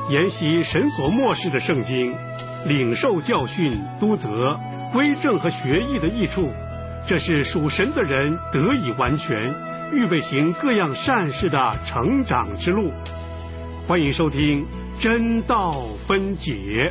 研习神所默示的圣经，领受教训、督责、归正和学艺的益处，这是属神的人得以完全，预备行各样善事的成长之路。欢迎收听真道分解。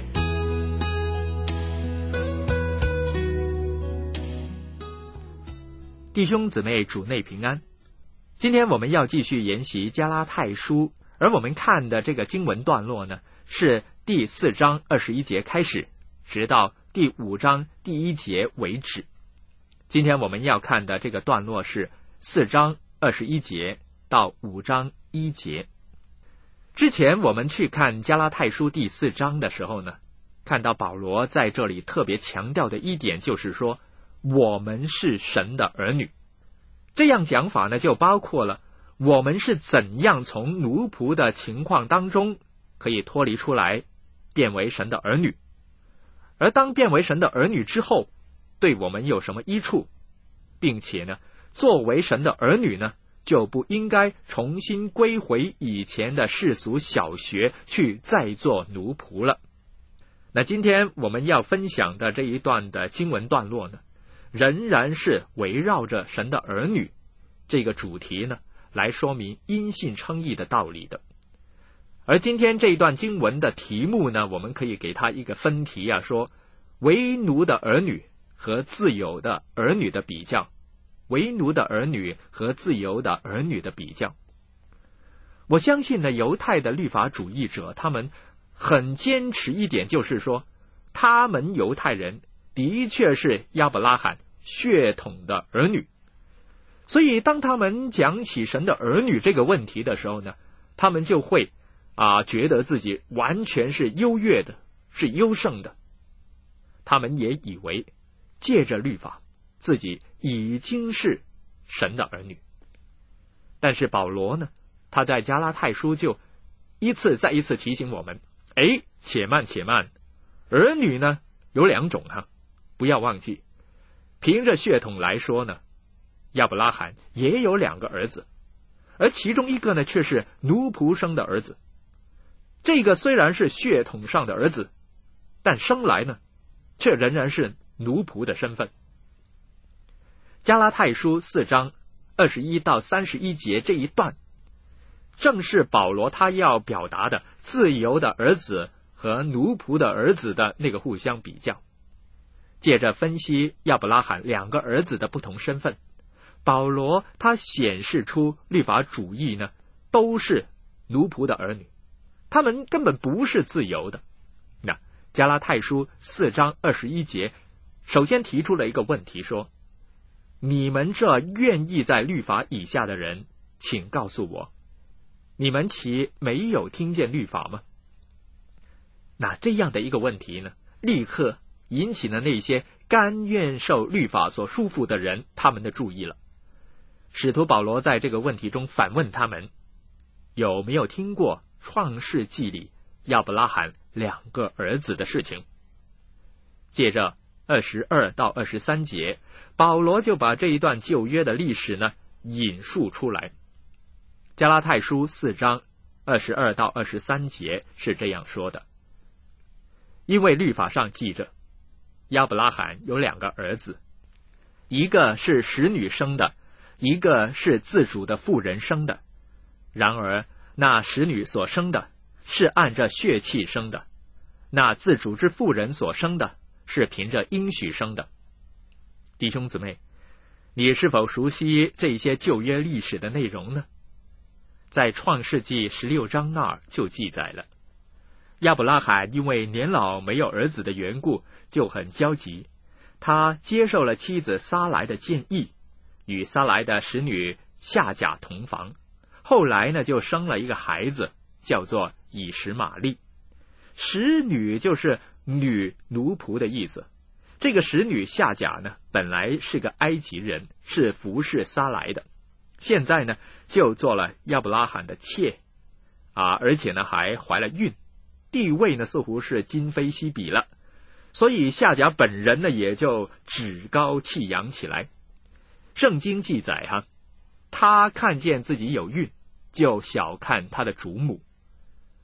弟兄姊妹，主内平安。今天我们要继续研习加拉太书，而我们看的这个经文段落呢，是第4章21节开始，直到第5章第1节为止。今天我们要看的这个段落是4章21节到5章1节。之前我们去看加拉太书第4章的时候呢，看到保罗在这里特别强调的一点就是说，我们是神的儿女。这样讲法呢，就包括了我们是怎样从奴仆的情况当中可以脱离出来，变为神的儿女。而当变为神的儿女之后，对我们有什么益处，并且呢，作为神的儿女呢，就不应该重新归回以前的世俗小学去再做奴仆了。那今天我们要分享的这一段的经文段落呢，仍然是围绕着神的儿女这个主题呢，来说明因信称义的道理的。而今天这一段经文的题目呢，我们可以给它一个分题啊，说为奴的儿女和自由的儿女的比较。为奴的儿女和自由的儿女的比较。我相信呢，犹太的律法主义者他们很坚持一点，就是说他们犹太人的确是亚伯拉罕血统的儿女。所以当他们讲起神的儿女这个问题的时候呢，他们就会觉得自己完全是优越的，是优胜的。他们也以为借着律法自己已经是神的儿女。但是保罗呢，他在加拉太书就一次再一次提醒我们，且慢，儿女呢有2种不要忘记，凭着血统来说呢，亚伯拉罕也有2个儿子，而其中一个呢却是奴仆生的儿子。这个虽然是血统上的儿子，但生来呢却仍然是奴仆的身份。加拉太书4章21到31节这一段，正是保罗他要表达的自由的儿子和奴仆的儿子的那个互相比较。借着分析亚伯拉罕2个儿子的不同身份，保罗他显示出律法主义呢都是奴仆的儿女，他们根本不是自由的。那加拉太书4章21节首先提出了一个问题，说你们这愿意在律法以下的人，请告诉我，你们岂没有听见律法吗？那这样的一个问题呢，立刻引起了那些甘愿受律法所束缚的人他们的注意了。使徒保罗在这个问题中反问他们，有没有听过创世纪里亚伯拉罕2个儿子的事情？接着22到23节，保罗就把这一段旧约的历史呢引述出来。加拉太书4章22到23节是这样说的，因为律法上记着亚伯拉罕有2个儿子，一个是使女生的，一个是自主的妇人生的。然而那使女所生的是按着血气生的，那自主之妇人所生的是凭着应许生的。弟兄姊妹，你是否熟悉这些旧约历史的内容呢？在创世纪16章那儿就记载了，亚伯拉罕因为年老没有儿子的缘故就很焦急，他接受了妻子撒来的建议，与撒来的使女夏甲同房，后来呢就生了一个孩子，叫做以实玛利。使女就是女奴仆的意思。这个使女夏甲呢，本来是个埃及人，是服侍撒来的，现在呢就做了亚伯拉罕的妾而且呢还怀了孕，地位呢似乎是今非昔比了。所以夏甲本人呢也就趾高气扬起来。圣经记载他看见自己有孕，就小看他的主母。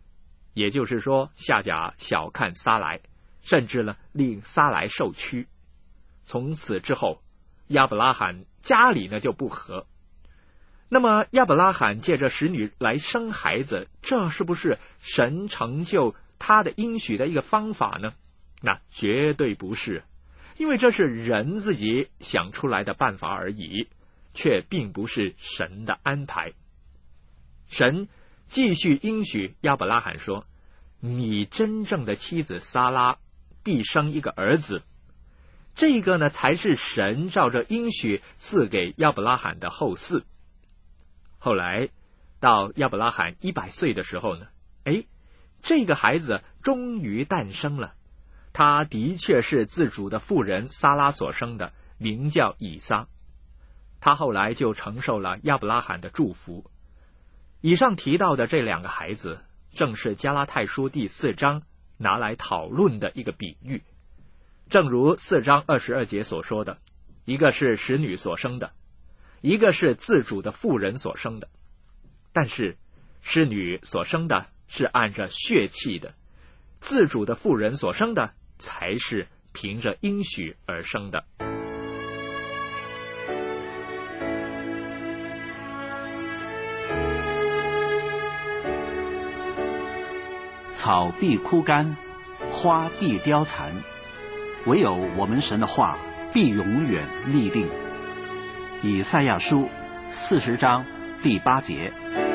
也就是说夏甲小看撒莱，甚至呢令撒莱受屈。从此之后，亚伯拉罕家里呢就不和。那么亚伯拉罕借着使女来生孩子，这是不是神成就他的应许的一个方法呢？那绝对不是，因为这是人自己想出来的办法而已，却并不是神的安排。神继续应许亚伯拉罕说，你真正的妻子撒拉必生一个儿子，这个呢才是神照着应许赐给亚伯拉罕的后嗣。后来到亚伯拉罕100岁的时候呢，这个孩子终于诞生了，他的确是自主的妇人撒拉所生的，名叫以撒。他后来就承受了亚伯拉罕的祝福。以上提到的这2个孩子，正是加拉太书第4章拿来讨论的一个比喻。正如4章22节所说的，一个是使女所生的，一个是自主的妇人所生的。但是使女所生的是按着血气的，自主的妇人所生的才是凭着应许而生的。 草必枯干，花必凋残，唯有我们神的话必永远立定。以赛亚书40章第8节。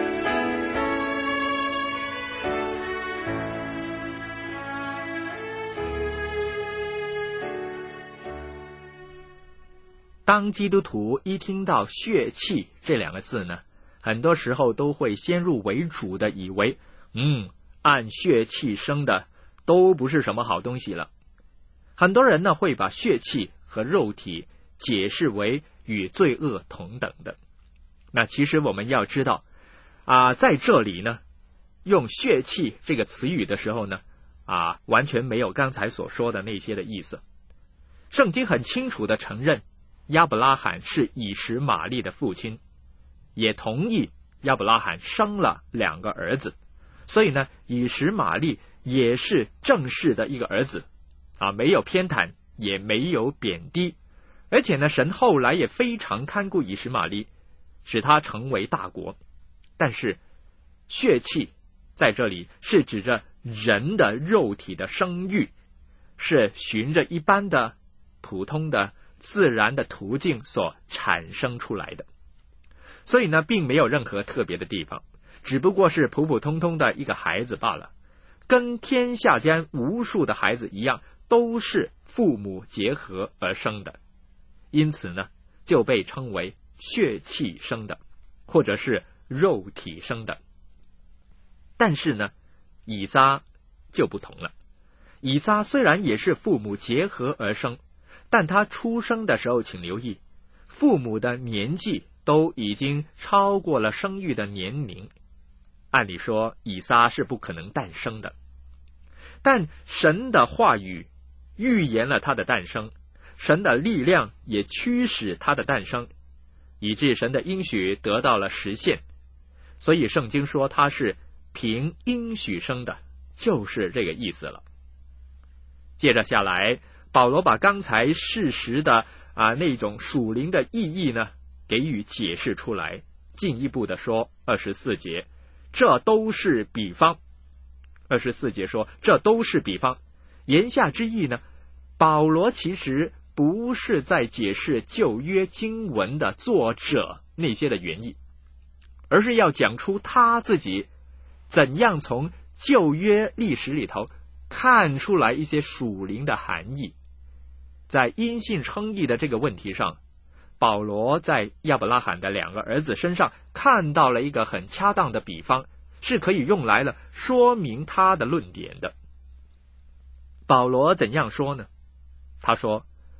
当基督徒一听到血气这2个字呢，很多时候都会先入为主的以为按血气生的都不是什么好东西了。很多人呢会把血气和肉体解释为与罪恶同等的。那其实我们要知道在这里呢用血气这个词语的时候呢完全没有刚才所说的那些的意思。圣经很清楚的承认亚伯拉罕是以实玛利的父亲，也同意亚伯拉罕生了2个儿子，所以呢以实玛利也是正式的一个儿子没有偏袒，也没有贬低。而且呢神后来也非常看顾以实玛利，使他成为大国。但是血气在这里是指着人的肉体的生育，是循着一般的普通的自然的途径所产生出来的，所以呢并没有任何特别的地方，只不过是普普通通的一个孩子罢了，跟天下间无数的孩子一样，都是父母结合而生的，因此呢就被称为血气生的，或者是肉体生的。但是呢以撒就不同了，以撒虽然也是父母结合而生，但他出生的时候请留意，父母的年纪都已经超过了生育的年龄，按理说以撒是不可能诞生的。但神的话语预言了他的诞生，神的力量也驱使他的诞生，以致神的应许得到了实现。所以圣经说他是凭应许生的，就是这个意思了。接着下来，保罗把刚才事实的那种属灵的意义呢给予解释出来，进一步的说24节，这都是比方。24节说这都是比方，言下之意呢，保罗其实不是在解释旧约经文的作者那些的原意，而是要讲出他自己怎样从旧约历史里头看出来一些属灵的含义。在因信称义的这个问题上，保罗在亚伯拉罕的2个儿子身上看到了一个很恰当的比方，是可以用来了说明他的论点的。保罗怎样说呢？他说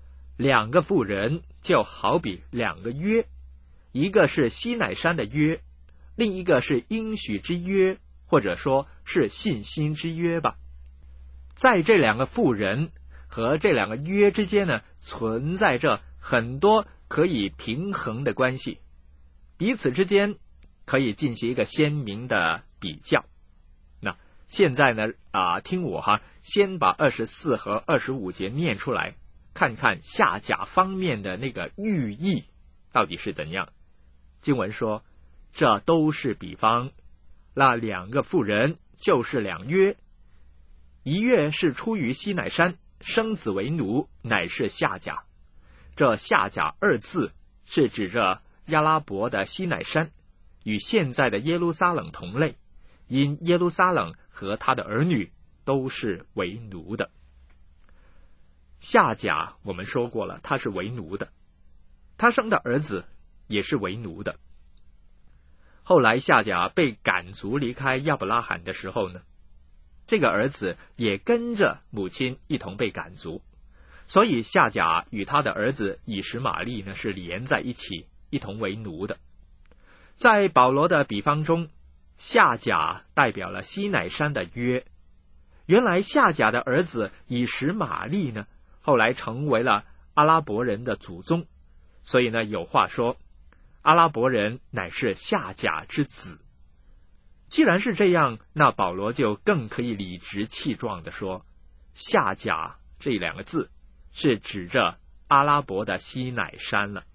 2个妇人就好比2个约，一个是西乃山的约，另一个是应许之约，或者说是信心之约吧。在这2个妇人和这2个约之间呢，存在着很多可以平衡的关系，彼此之间可以进行一个鲜明的比较。那现在呢听我先把24和25节念出来，看看夏甲方面的那个寓意到底是怎样。经文说，这都是比方，那2个妇人就是2约，一约是出于西乃山，生子为奴，乃是夏甲。这夏甲2字是指着亚拉伯的西乃山，与现在的耶路撒冷同类，因耶路撒冷和他的儿女都是为奴的。夏甲我们说过了，他是为奴的，他生的儿子也是为奴的。后来夏甲被赶逐离开亚伯拉罕的时候呢，这个儿子也跟着母亲一同被赶逐，所以夏甲与他的儿子以实玛利呢是连在一起，一同为奴的。在保罗的比方中，夏甲代表了西乃山的约。原来夏甲的儿子以实玛利呢，后来成为了阿拉伯人的祖宗，所以呢有话说，阿拉伯人乃是夏甲之子。既然是这样，那保罗就更可以理直气壮地说，夏甲这2个字是指着阿拉伯的西乃山了。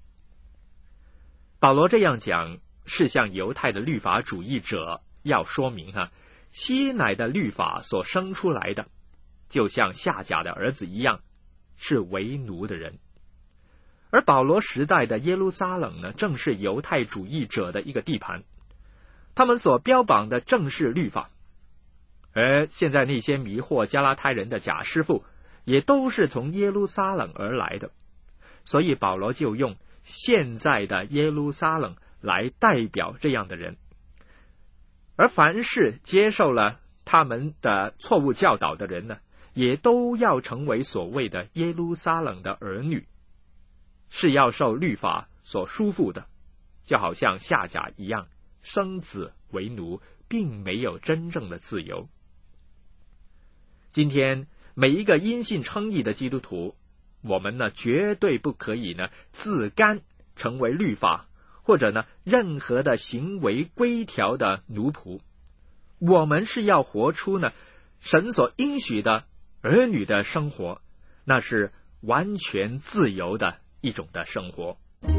保罗这样讲，是向犹太的律法主义者要说明西乃的律法所生出来的，就像夏甲的儿子一样，是为奴的人。而保罗时代的耶路撒冷呢，正是犹太主义者的一个地盘，他们所标榜的正是律法。而现在那些迷惑加拉太人的假师傅，也都是从耶路撒冷而来的，所以保罗就用现在的耶路撒冷来代表这样的人。而凡是接受了他们的错误教导的人呢，也都要成为所谓的耶路撒冷的儿女，是要受律法所束缚的，就好像夏甲一样，生子为奴，并没有真正的自由。今天每一个因信称义的基督徒，我们呢绝对不可以呢自甘成为律法或者呢任何的行为规条的奴仆。我们是要活出呢神所应许的儿女的生活，那是完全自由的一种的生活。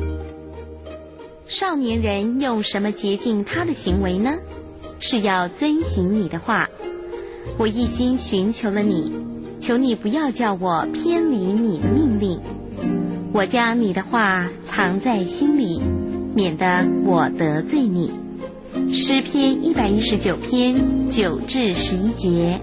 少年人用什么洁净他的行为呢？是要遵行你的话。我一心寻求了你，求你不要叫我偏离你的命令。我将你的话藏在心里，免得我得罪你。诗篇119篇9至11节。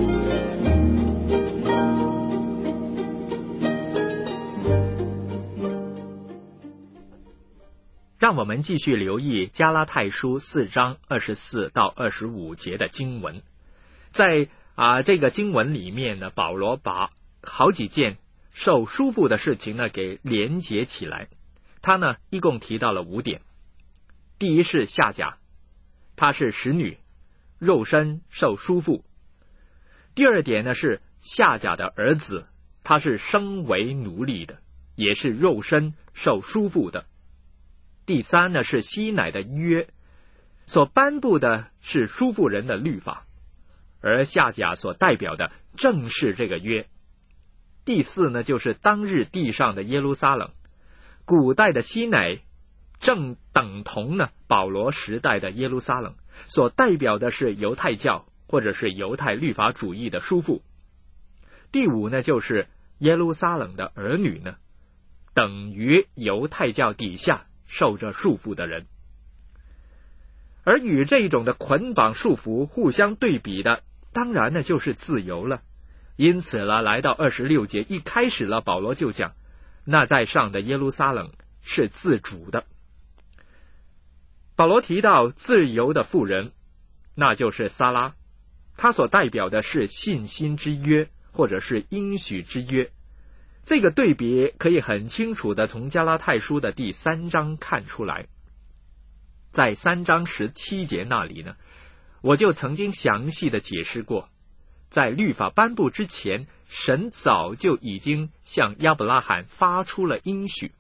让我们继续留意加拉太书4章24到25节的经文。在这个经文里面呢，保罗把好几件受束缚的事情呢给连结起来。他呢一共提到了5点。第一是夏甲，她是使女，肉身受束缚。第二点呢是夏甲的儿子，他是生为奴隶的，也是肉身受束缚的。第三呢是西乃的约，所颁布的是束缚人的律法，而夏甲所代表的正是这个约。第四呢就是当日地上的耶路撒冷，古代的西乃正等同呢保罗时代的耶路撒冷，所代表的是犹太教或者是犹太律法主义的束缚。第五呢就是耶路撒冷的儿女呢，等于犹太教底下受着束缚的人。而与这种的捆绑束缚互相对比的，当然呢就是自由了。因此呢，来到26节一开始了，保罗就讲，那在上的耶路撒冷是自主的。保罗提到自由的妇人，那就是撒拉，他所代表的是信心之约或者是应许之约。这个对比可以很清楚的从加拉太书的第3章看出来。在3章17节那里呢，我就曾经详细的解释过，在律法颁布之前，神早就已经向亚伯拉罕发出了应许，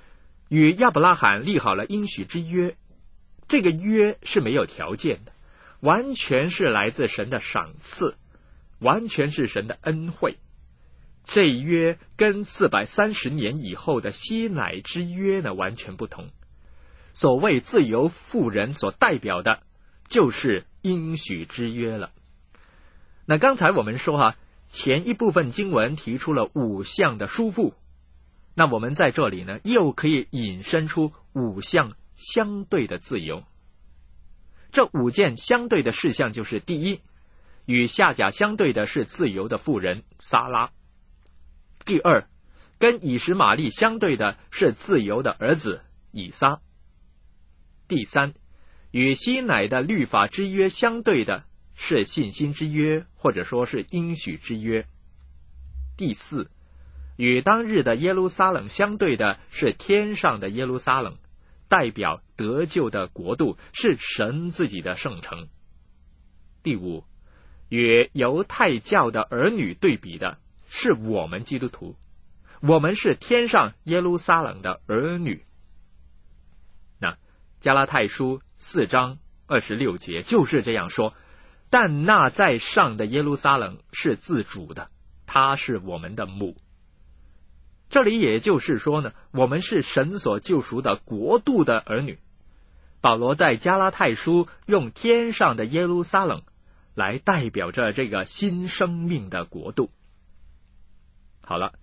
与亚伯拉罕立好了应许之约。这个约是没有条件的， 完全是来自神的赏赐，完全是神的恩惠。这一约跟430年以后的西乃之约呢完全不同。所谓自由妇人所代表的就是应许之约了。那刚才我们说前一部分经文提出了5项的书赋，那我们在这里呢又可以引申出5项相对的自由。这5件相对的事项就是：第一，与夏甲相对的是自由的妇人撒拉；第二，跟以实玛利相对的是自由的儿子以撒；第三，与西乃的律法之约相对的是信心之约，或者说是应许之约；第四，与当日的耶路撒冷相对的是天上的耶路撒冷，代表得救的国度，是神自己的圣城；第五，与犹太教的儿女对比的是我们基督徒，我们是天上耶路撒冷的儿女。那加拉太书4章26节就是这样说：但那在上的耶路撒冷是自主的，他是我们的母。这里也就是说呢，我们是神所救赎的国度的儿女。保罗在加拉太书用天上的耶路撒冷来代表着这个新生命的国度。好了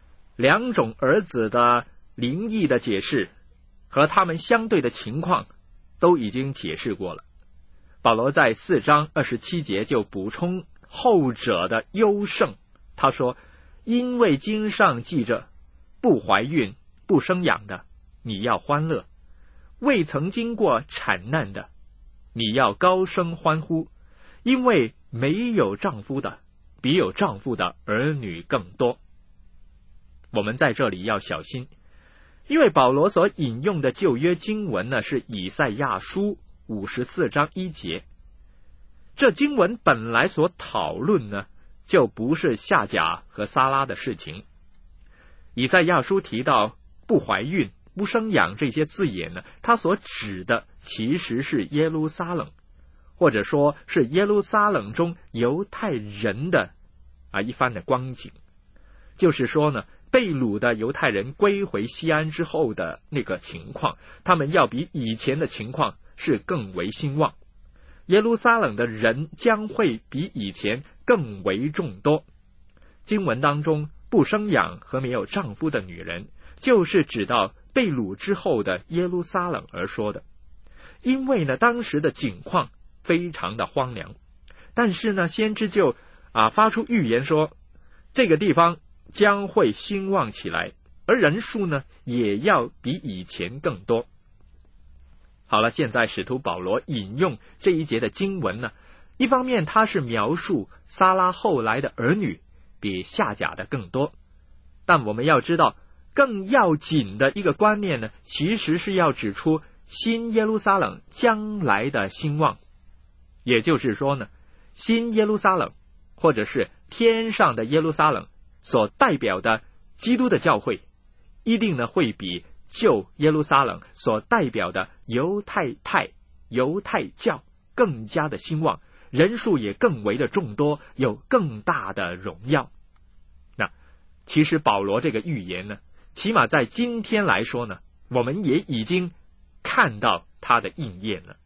，2种儿子的灵意的解释和他们相对的情况都已经解释过了。保罗在4章27节就补充后者的优胜，他说：因为经上记着，不怀孕不生养的，你要欢乐；未曾经过产难的，你要高声欢呼，因为没有丈夫的，比有丈夫的儿女更多。我们在这里要小心，因为保罗所引用的旧约经文呢，是以赛亚书54章1节。这经文本来所讨论呢，就不是夏甲和撒拉的事情。以赛亚书提到不怀孕不生养这些字眼呢，它所指的其实是耶路撒冷，或者说是耶路撒冷中犹太人的一番的光景。就是说呢，被掳的犹太人归回西安之后的那个情况，他们要比以前的情况是更为兴旺。耶路撒冷的人将会比以前更为众多。经文当中不生养和没有丈夫的女人，就是指到被掳之后的耶路撒冷而说的。因为呢，当时的景况非常的荒凉，但是呢，先知就发出预言说，这个地方将会兴旺起来，而人数呢也要比以前更多。好了，现在使徒保罗引用这一节的经文呢，一方面他是描述撒拉后来的儿女比夏甲的更多，但我们要知道更要紧的一个观念呢，其实是要指出新耶路撒冷将来的兴旺。也就是说呢，新耶路撒冷或者是天上的耶路撒冷所代表的基督的教会，一定呢会比旧耶路撒冷所代表的犹太教更加的兴旺，人数也更为的众多，有更大的荣耀。那其实保罗这个预言呢，起码在今天来说呢，我们也已经看到它的应验了。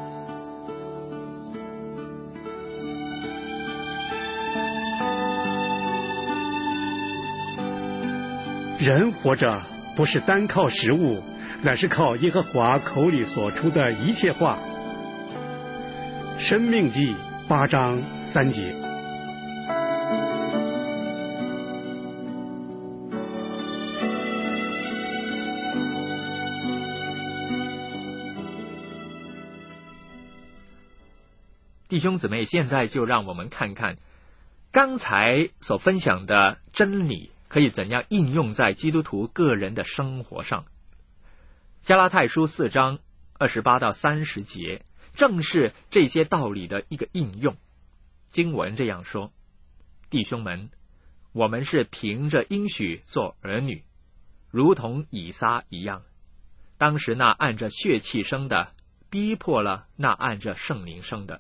人活着不是单靠食物，乃是靠耶和华口里所出的一切话。申命记8章3节。 弟兄姊妹，现在就让我们看看刚才所分享的真理可以怎样应用在基督徒个人的生活上。加拉太书4章28到30节正是这些道理的一个应用。经文这样说：弟兄们，我们是凭着应许做儿女，如同以撒一样。当时那按着血气生的逼迫了那按着圣灵生的，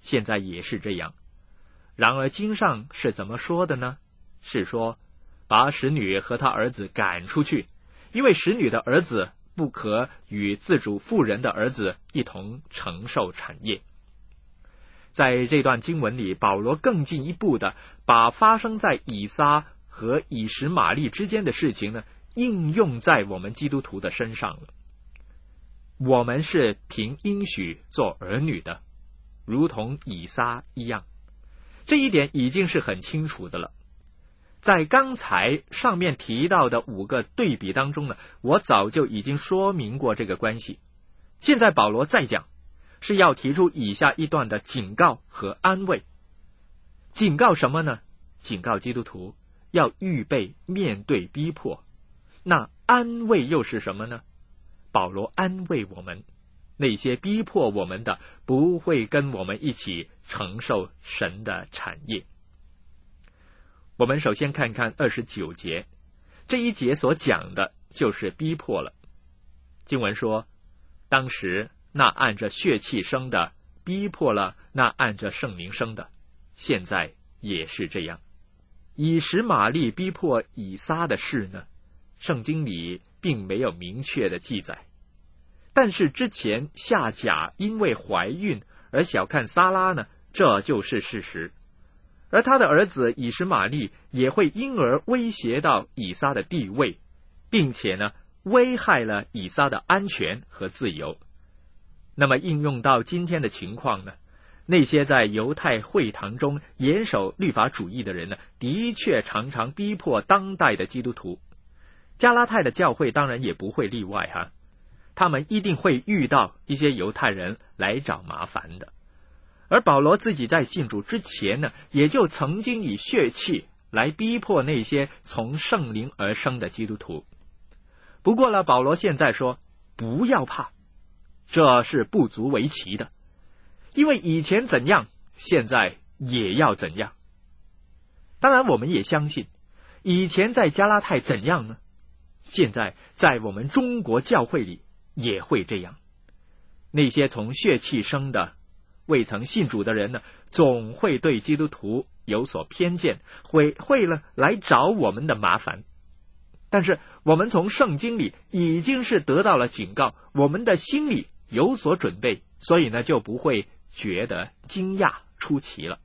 现在也是这样。然而经上是怎么说的呢？是说把使女和她儿子赶出去，因为使女的儿子不可与自主妇人的儿子一同承受产业。在这段经文里，保罗更进一步的把发生在以撒和以实玛利之间的事情呢，应用在我们基督徒的身上了。我们是凭应许做儿女的，如同以撒一样，这一点已经是很清楚的了。在刚才上面提到的5个对比当中呢，我早就已经说明过这个关系。现在保罗再讲，是要提出以下一段的警告和安慰。警告什么呢？警告基督徒要预备面对逼迫。那安慰又是什么呢？保罗安慰我们，那些逼迫我们的不会跟我们一起承受神的产业。我们首先看看29节，这一节所讲的就是逼迫了。经文说，当时那按着血气生的逼迫了那按着圣灵生的，现在也是这样。以实玛利逼迫以撒的事呢，圣经里并没有明确的记载，但是之前夏甲因为怀孕而小看撒拉呢，这就是事实。而他的儿子以实玛利也会因而威胁到以撒的地位，并且呢，危害了以撒的安全和自由。那么应用到今天的情况呢，那些在犹太会堂中严守律法主义的人呢，的确常常逼迫当代的基督徒。加拉太的教会当然也不会例外哈，他们一定会遇到一些犹太人来找麻烦的。而保罗自己在信主之前呢，也就曾经以血气来逼迫那些从圣灵而生的基督徒。不过呢，保罗现在说不要怕，这是不足为奇的，因为以前怎样，现在也要怎样。当然我们也相信，以前在加拉太怎样呢，现在在我们中国教会里也会这样。那些从血气生的未曾信主的人呢，总会对基督徒有所偏见，会呢来找我们的麻烦。但是我们从圣经里已经是得到了警告，我们的心里有所准备，所以呢就不会觉得惊讶出奇了。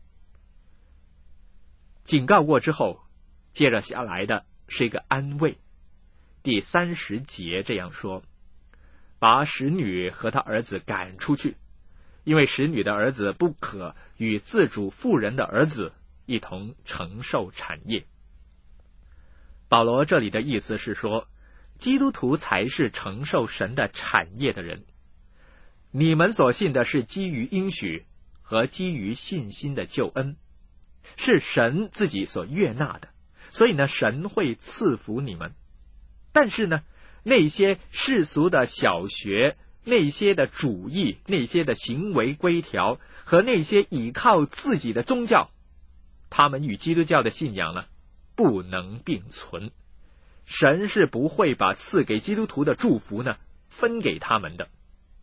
警告过之后，接着下来的是一个安慰。第30节这样说，把使女和她儿子赶出去，因为使女的儿子不可与自主妇人的儿子一同承受产业。保罗这里的意思是说，基督徒才是承受神的产业的人。你们所信的是基于应许和基于信心的救恩，是神自己所悦纳的，所以呢，神会赐福你们。但是呢，那些世俗的小学，那些的主义，那些的行为规条和那些倚靠自己的宗教，他们与基督教的信仰呢，不能并存。神是不会把赐给基督徒的祝福呢分给他们的。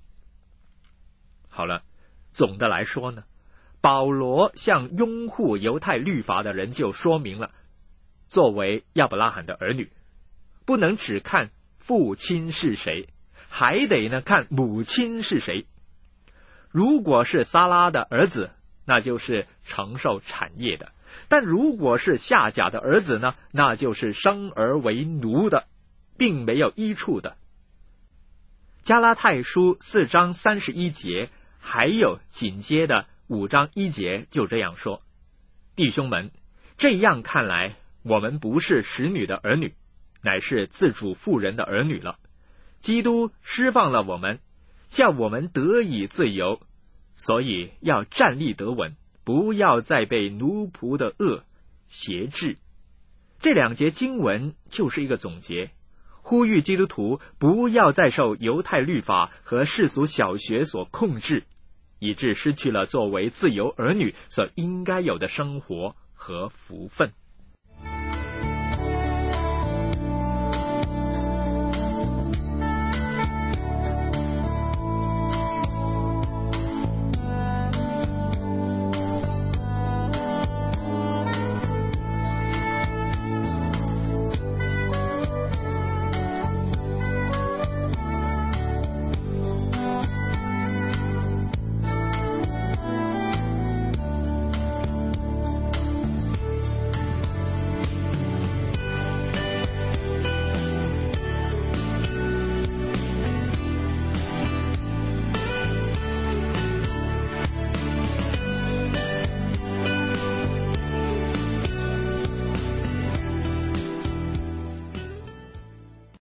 好了，总的来说呢，保罗向拥护犹太律法的人就说明了，作为亚伯拉罕的儿女，不能只看父亲是谁，还得呢看母亲是谁。如果是撒拉的儿子，那就是承受产业的；但如果是夏甲的儿子呢，那就是生而为奴的，并没有益处的。加拉太书4章31节，还有紧接的5章1节就这样说：弟兄们，这样看来，我们不是使女的儿女，乃是自主妇人的儿女了。基督释放了我们，叫我们得以自由，所以要站立得稳，不要再被奴仆的恶挟制。这2节经文就是一个总结，呼吁基督徒不要再受犹太律法和世俗小学所控制，以致失去了作为自由儿女所应该有的生活和福分。